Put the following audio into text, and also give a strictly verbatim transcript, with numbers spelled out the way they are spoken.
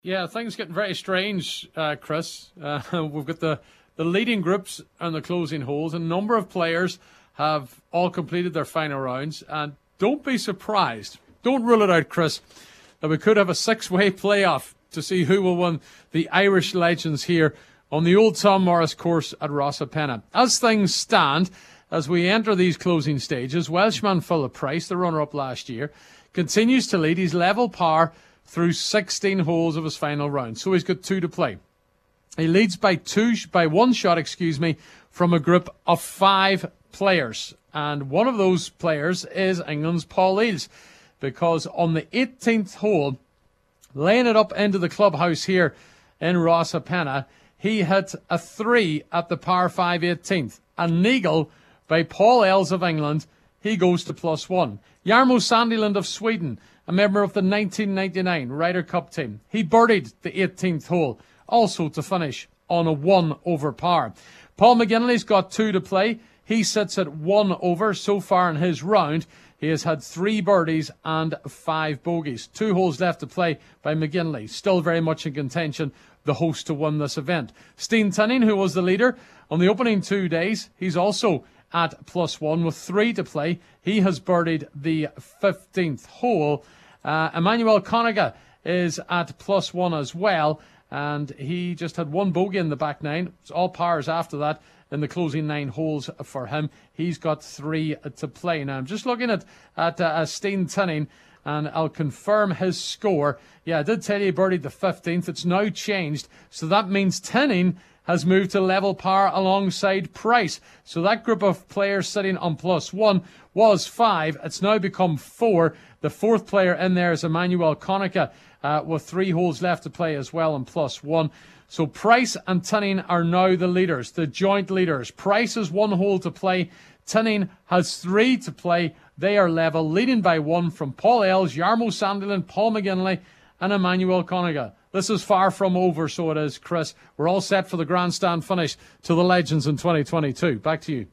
Yeah, things getting very strange, uh, Chris. Uh, we've got the, the leading groups and the closing holes. A number of players have all completed their final rounds. And don't be surprised, don't rule it out, Chris, that we could have a six-way playoff to see who will win the Irish Legends here on the Old Tom Morris course at Rosapenna. As things stand, as we enter these closing stages, Welshman Philip Price, the runner-up last year, continues to lead. He's level par through sixteen holes of his final round. So he's got two to play. He leads by two, by one shot, excuse me, from a group of five players. And one of those players is England's Paul Eales, because on the eighteenth hole, laying it up into the clubhouse here in Rosapenna, he hit a three at the par five eighteenth. An eagle by Paul Eales of England. He goes to plus one. Jarmo Sandlund of Sweden, a member of the nineteen ninety-nine Ryder Cup team. He birdied the eighteenth hole, also to finish on a one over par. Paul McGinley's got two to play. He sits at one over so far in his round. He has had three birdies and five bogeys. Two holes left to play by McGinley. Still very much in contention, the host to win this event. Steen Tinning, who was the leader on the opening two days, he's also at plus one with three to play. He has birdied the fifteenth hole. Uh, Emmanuel Conega is at plus one as well, and he just had one bogey in the back nine. It's all pars after that in the closing nine holes for him. He's got three to play. Now, I'm just looking at, at uh, Steen Tinning, and I'll confirm his score. Yeah, I did tell you he birdied the fifteenth. It's now changed, so that means Tinning has moved to level par alongside Price. So that group of players sitting on plus one was five. It's now become four. The fourth player in there is Emmanuel Conega uh, with three holes left to play as well and plus one. So Price and Tinning are now the leaders, the joint leaders. Price has one hole to play. Tinning has three to play. They are level, leading by one from Paul Eales, Jarmo Sandlund, Paul McGinley and Emmanuel Conega. This is far from over, so it is, Chris. We're all set for the grandstand finish to the Legends in twenty twenty-two. Back to you.